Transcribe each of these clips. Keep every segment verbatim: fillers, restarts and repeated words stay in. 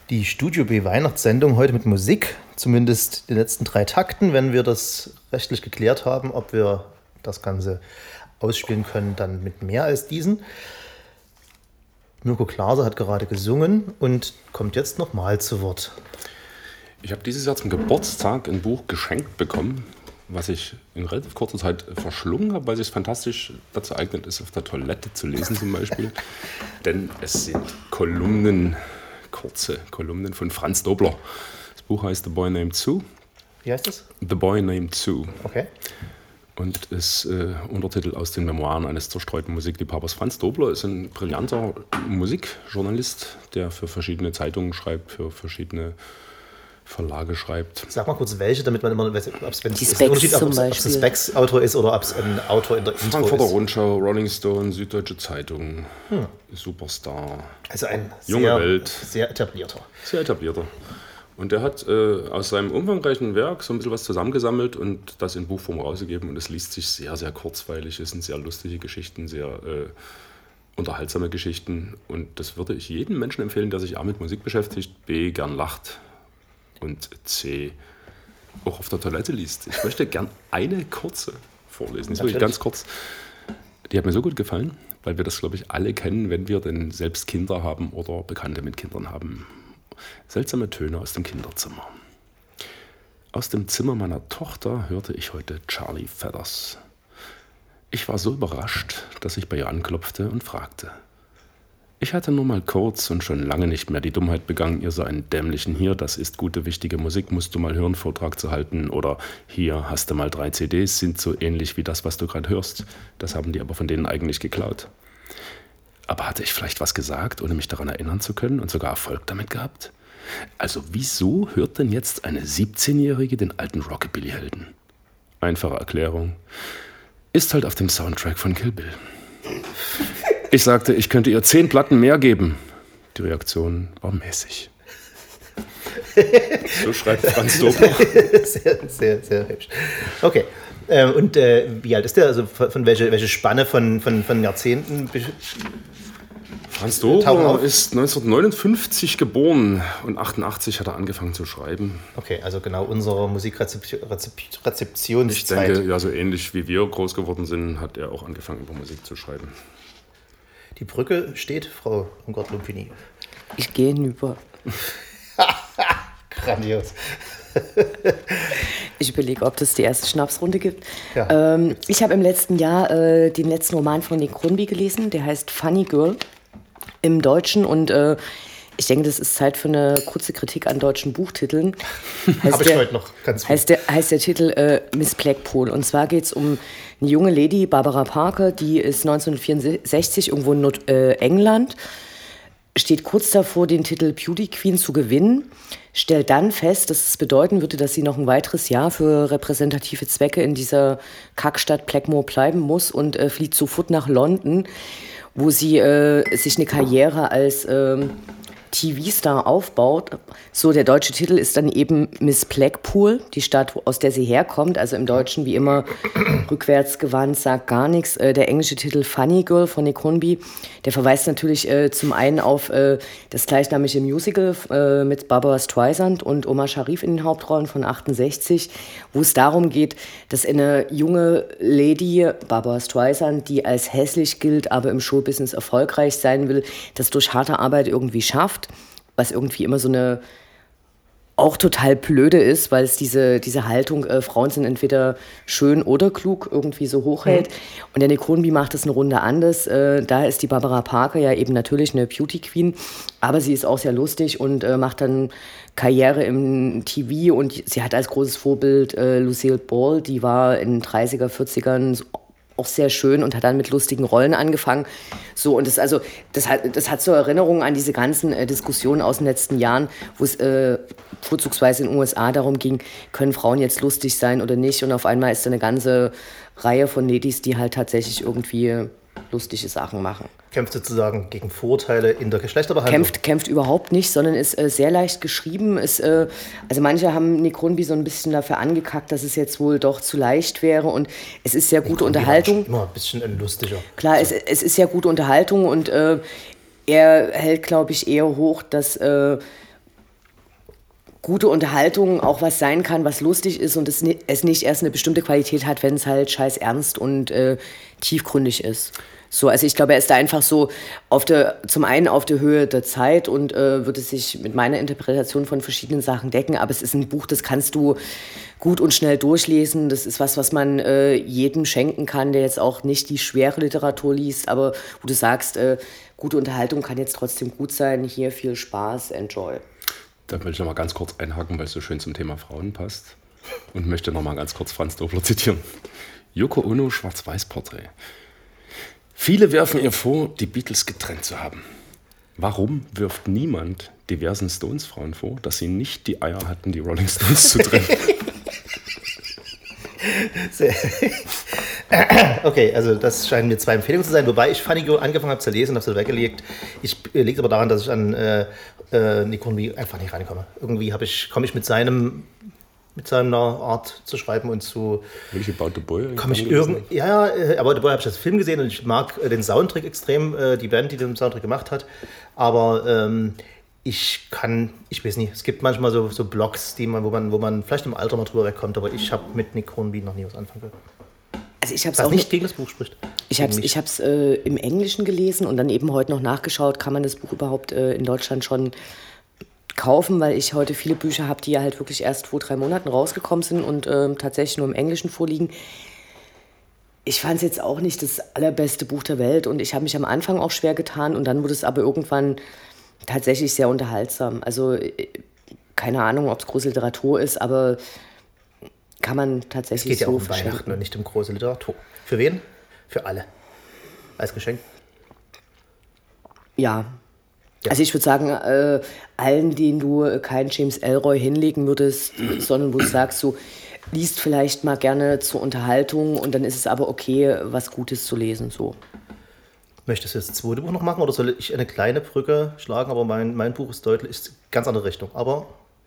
Die Studio B Weihnachtssendung heute mit Musik, zumindest die letzten drei Takten, wenn wir das rechtlich geklärt haben, ob wir das Ganze ausspielen können, dann mit mehr als diesen. Mirko Glaser hat gerade gesungen und kommt jetzt nochmal zu Wort. Ich habe dieses Jahr zum Geburtstag ein Buch geschenkt bekommen, was ich in relativ kurzer Zeit verschlungen habe, weil es sich fantastisch dazu eignet ist, auf der Toilette zu lesen zum Beispiel. Denn es sind Kolumnen, kurze Kolumnen von Franz Dobler. Das Buch heißt The Boy Named Sue. Wie heißt das? The Boy Named Sue. Okay. Und ist äh, Untertitel aus den Memoiren eines zerstreuten Musikliebhabers. Franz Dobler ist ein brillanter Musikjournalist, der für verschiedene Zeitungen schreibt, für verschiedene Verlage schreibt. Sag mal kurz welche, damit man immer weiß, ob es Die Specs zum Beispiel. Ob es ein Specs-Autor ist oder ob es ein Autor in der Intro Frankfurter ist. Rundschau, Rolling Stone, Süddeutsche Zeitung, hm. Superstar. Also ein Junge sehr, Welt. sehr etablierter. Sehr etablierter. Und der hat äh, aus seinem umfangreichen Werk so ein bisschen was zusammengesammelt und das in Buchform rausgegeben. Und es liest sich sehr, sehr kurzweilig. Es sind sehr lustige Geschichten, sehr äh, unterhaltsame Geschichten. Und das würde ich jedem Menschen empfehlen, der sich A mit Musik beschäftigt, B gern lacht und C auch auf der Toilette liest. Ich möchte gern eine kurze vorlesen. Das ist wirklich ganz kurz. Die hat mir so gut gefallen, weil wir das, glaube ich, alle kennen, wenn wir denn selbst Kinder haben oder Bekannte mit Kindern haben. Seltsame Töne aus dem Kinderzimmer. Aus dem Zimmer meiner Tochter hörte ich heute Charlie Feathers. Ich war so überrascht, dass ich bei ihr anklopfte und fragte. Ich hatte nur mal kurz und schon lange nicht mehr die Dummheit begangen, ihr so einen dämlichen hier, das ist gute, wichtige Musik, musst du mal hören, Vortrag zu halten oder hier hast du mal drei C Ds, sind so ähnlich wie das, was du gerade hörst. Das haben die aber von denen eigentlich geklaut. Aber hatte ich vielleicht was gesagt, ohne mich daran erinnern zu können und sogar Erfolg damit gehabt? Also wieso hört denn jetzt eine siebzehnjährige den alten Rockabilly-Helden? Einfache Erklärung. Ist halt auf dem Soundtrack von Kill Bill. Ich sagte, ich könnte ihr zehn Platten mehr geben. Die Reaktion war mäßig. So schreibt Franz Dobler. Sehr, sehr, sehr hübsch. Okay. Ähm, und äh, wie alt ist der? Also von, von welche, welche Spanne von, von, von Jahrzehnten? Franz Dobler ist neunzehnhundertneunundfünfzig geboren und achtundachtzig hat er angefangen zu schreiben. Okay, also genau unsere Musikrezeptionszeit. Ich denke, ja, so ähnlich wie wir groß geworden sind, hat er auch angefangen, über Musik zu schreiben. Die Brücke steht, Frau Ungart-Lumpini. Ich gehe hinüber. Grandios. Ich überlege, ob es die erste Schnapsrunde gibt. Ja. Ähm, ich habe im letzten Jahr äh, den letzten Roman von Nick Hornby gelesen, der heißt Funny Girl im Deutschen und äh, ich denke, das ist Zeit für eine kurze Kritik an deutschen Buchtiteln. Habe ich heute noch ganz viel. Heißt der, heißt der Titel äh, Miss Blackpool. Und zwar geht es um eine junge Lady, Barbara Parker, die ist neunzehnhundertvierundsechzig irgendwo in Nord- äh, England, steht kurz davor, den Titel Beauty Queen zu gewinnen, stellt dann fest, dass es bedeuten würde, dass sie noch ein weiteres Jahr für repräsentative Zwecke in dieser Kackstadt Blackmore bleiben muss und äh, flieht sofort nach London, wo sie äh, sich eine Karriere als ähm, T V-Star aufbaut. So, der deutsche Titel ist dann eben Miss Blackpool, die Stadt, aus der sie herkommt. Also im Deutschen wie immer rückwärtsgewandt, sagt gar nichts. Äh, der englische Titel Funny Girl von Nick Hornby, der verweist natürlich äh, zum einen auf äh, das gleichnamige Musical äh, mit Barbara Streisand und Omar Sharif in den Hauptrollen von achtundsechzig, wo es darum geht, dass eine junge Lady, Barbara Streisand, die als hässlich gilt, aber im Showbusiness erfolgreich sein will, das durch harte Arbeit irgendwie schafft, was irgendwie immer so eine auch total blöde ist, weil es diese, diese Haltung, äh, Frauen sind entweder schön oder klug, irgendwie so hochhält. Mhm. Und der Nick Hornby macht das eine Runde anders. Äh, da ist die Barbara Parker ja eben natürlich eine Beauty Queen, aber sie ist auch sehr lustig und äh, macht dann Karriere im T V und sie hat als großes Vorbild äh, Lucille Ball, die war in den dreißiger, vierzigern so auch sehr schön und hat dann mit lustigen Rollen angefangen. So, und das, also, das, hat, das hat so Erinnerungen an diese ganzen äh, Diskussionen aus den letzten Jahren, wo es äh, vorzugsweise in den U S A darum ging, können Frauen jetzt lustig sein oder nicht. Und auf einmal ist da eine ganze Reihe von Ladies, die halt tatsächlich irgendwie lustige Sachen machen. Kämpft sozusagen gegen Vorurteile in der Geschlechterbehandlung? Kämpft, kämpft überhaupt nicht, sondern ist äh, sehr leicht geschrieben. Ist, äh, also manche haben Nick Hornby so ein bisschen dafür angekackt, dass es jetzt wohl doch zu leicht wäre. Und es ist sehr gute Unterhaltung. Immer ein bisschen lustiger. Klar, es, es ist ja gute Unterhaltung und äh, er hält, glaube ich, eher hoch, dass äh, gute Unterhaltung auch was sein kann, was lustig ist und es, es nicht erst eine bestimmte Qualität hat, wenn es halt scheiß ernst und äh, tiefgründig ist. So, also ich glaube, er ist da einfach so auf der, zum einen auf der Höhe der Zeit und äh, würde sich mit meiner Interpretation von verschiedenen Sachen decken, aber es ist ein Buch, das kannst du gut und schnell durchlesen. Das ist was, was man äh, jedem schenken kann, der jetzt auch nicht die schwere Literatur liest, aber wo du sagst, äh, gute Unterhaltung kann jetzt trotzdem gut sein, hier viel Spaß, enjoy. Da will ich noch mal ganz kurz einhaken, weil es so schön zum Thema Frauen passt und möchte noch mal ganz kurz Franz Dobler zitieren. Yoko Ono, Schwarz-Weiß-Porträt. Viele werfen ihr vor, die Beatles getrennt zu haben. Warum wirft niemand diversen Stones-Frauen vor, dass sie nicht die Eier hatten, die Rolling Stones zu trennen? Okay, also das scheinen mir zwei Empfehlungen zu sein, wobei ich Funny Girl angefangen habe zu lesen und habe es weggelegt. Ich äh, liegt aber daran, dass ich an äh, äh, Nick Hornby einfach nicht reinkomme. Irgendwie habe ich, komme ich mit seinem mit seiner Art zu schreiben und zu... Welche About the Boy? Komm ich irgend, ja, ja, About the Boy habe ich das Film gesehen und ich mag äh, den Soundtrack extrem, äh, die Band, die den Soundtrack gemacht hat. Aber ähm, ich kann, ich weiß nicht, es gibt manchmal so, so Blogs, die man, wo, man, wo man vielleicht im Alter mal drüber wegkommt, aber ich habe mit Nick Hornby noch nie was anfangen können. Also ich hab's was auch nicht gegen das Buch spricht. Ich habe es ich hab's, äh, im Englischen gelesen und dann eben heute noch nachgeschaut, kann man das Buch überhaupt äh, in Deutschland schon kaufen, weil ich heute viele Bücher habe, die ja halt wirklich erst vor drei Monaten rausgekommen sind und äh, tatsächlich nur im Englischen vorliegen. Ich fand es jetzt auch nicht das allerbeste Buch der Welt und ich habe mich am Anfang auch schwer getan und dann wurde es aber irgendwann tatsächlich sehr unterhaltsam. Also keine Ahnung, ob es große Literatur ist, aber kann man tatsächlich es geht so ja auch um Weihnachten und nicht um große Literatur. Für wen? Für alle. Als Geschenk? Ja. Ja. Also ich würde sagen, äh, allen, denen du äh, keinen James Ellroy hinlegen würdest, sondern wo du sagst, so liest vielleicht mal gerne zur Unterhaltung und dann ist es aber okay, was Gutes zu lesen. So. Möchtest du das zweite Buch noch machen oder soll ich eine kleine Brücke schlagen? Aber mein, mein Buch ist deutlich, ist ganz andere Richtung. Aber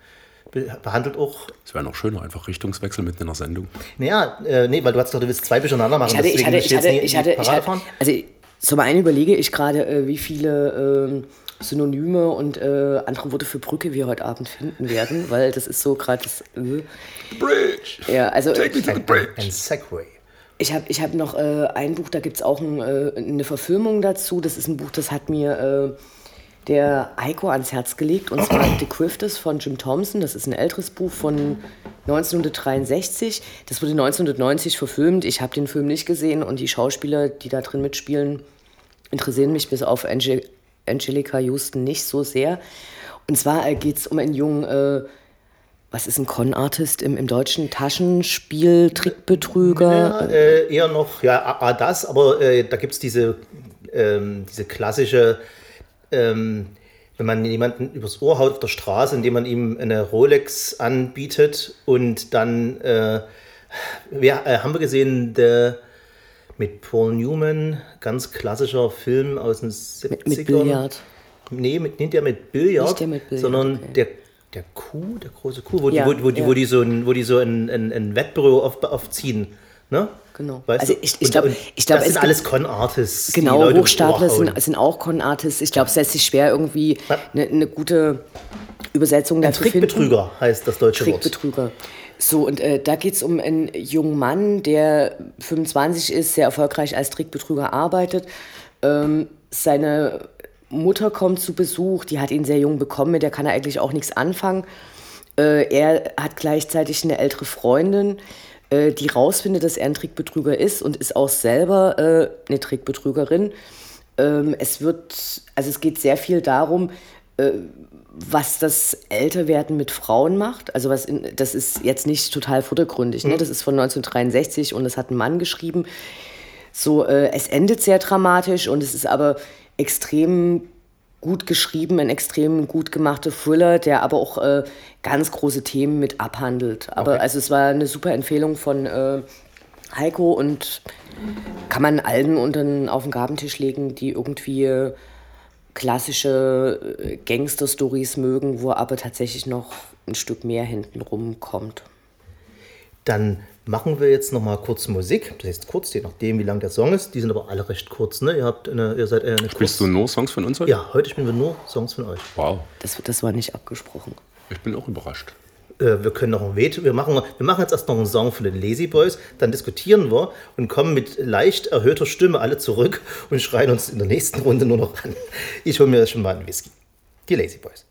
behandelt auch... Es wäre noch schöner, einfach Richtungswechsel mitten in einer Sendung. Naja, äh, nee, weil du hast doch, du willst zwei Bücher aneinander machen. Ich hatte, ich hatte, ich hatte, ich hatte, ich hatte also zum einen überlege ich gerade, äh, wie viele... Äh, Synonyme und äh, andere Worte für Brücke wir heute Abend finden werden, weil das ist so gerade das... Äh. Bridge! Ja, also... Take me to the bridge. Ein Segway. Ich habe ich hab noch äh, ein Buch, da gibt es auch ein, äh, eine Verfilmung dazu. Das ist ein Buch, das hat mir äh, der Heiko ans Herz gelegt, und zwar The Grifters von Jim Thompson. Das ist ein älteres Buch von neunzehnhundertdreiundsechzig. Das wurde neunzehnhundertneunzig verfilmt. Ich habe den Film nicht gesehen und die Schauspieler, die da drin mitspielen, interessieren mich bis auf Angel Angelica Houston nicht so sehr. Und zwar äh, geht es um einen jungen, äh, was ist ein Con-Artist im, im Deutschen? Taschenspiel, Trickbetrüger? Ja, äh, eher noch, ja, a, das, aber äh, da gibt es diese, ähm, diese klassische, ähm, wenn man jemanden übers Ohr haut auf der Straße, indem man ihm eine Rolex anbietet und dann, äh, wir, äh, haben wir gesehen, der mit Paul Newman, ganz klassischer Film aus den siebzigern. Mit, mit Billard? Nee, mit, nicht der mit Billard, nicht der mit Billard, sondern okay. der, der Kuh, der große Kuh, wo, ja, die, wo, wo, die, ja. wo die so ein, wo die so ein, ein, ein Wettbüro auf, aufziehen. Ne? Genau. Weißt also du? ich, ich glaube, ich glaub, das es sind alles Con-Artists. Genau, Hochstapler sind, sind auch Con-Artists. Ich glaube, es lässt sich schwer irgendwie eine, eine gute Übersetzung dazu finden. Trickbetrüger heißt das deutsche Wort. Trickbetrüger. So, und äh, da geht es um einen jungen Mann, der fünfundzwanzig ist, sehr erfolgreich als Trickbetrüger arbeitet. Ähm, seine Mutter kommt zu Besuch, die hat ihn sehr jung bekommen, mit der kann er eigentlich auch nichts anfangen. Äh, er hat gleichzeitig eine ältere Freundin, äh, die rausfindet, dass er ein Trickbetrüger ist und ist auch selber äh, eine Trickbetrügerin. Ähm, es wird, also es geht sehr viel darum, äh, was das Älterwerden mit Frauen macht. Also was in, das ist jetzt nicht total vordergründig. Ne? Das ist von neunzehnhundertdreiundsechzig und das hat ein Mann geschrieben. So, äh, es endet sehr dramatisch und es ist aber extrem gut geschrieben, ein extrem gut gemachter Thriller, der aber auch äh, ganz große Themen mit abhandelt. Aber okay. Also es war eine super Empfehlung von äh, Heiko und kann man allen unter den, auf den Gabentisch legen, die irgendwie äh, klassische Gangster-Stories mögen, wo aber tatsächlich noch ein Stück mehr hinten rumkommt. Dann machen wir jetzt noch mal kurz Musik. Das heißt kurz, je nachdem, wie lang der Song ist. Die sind aber alle recht kurz, ne? Ihr habt eine, ihr seid eine Spielst kurz... du nur Songs von uns heute? Ja, heute spielen wir nur Songs von euch. Wow. Das, das war nicht abgesprochen. Ich bin auch überrascht. Äh, wir können noch ein Veto, wir machen, wir machen jetzt erst noch einen Song von den Lazy Boys, dann diskutieren wir und kommen mit leicht erhöhter Stimme alle zurück und schreien uns in der nächsten Runde nur noch an. Ich hole mir schon mal einen Whisky. Die Lazy Boys.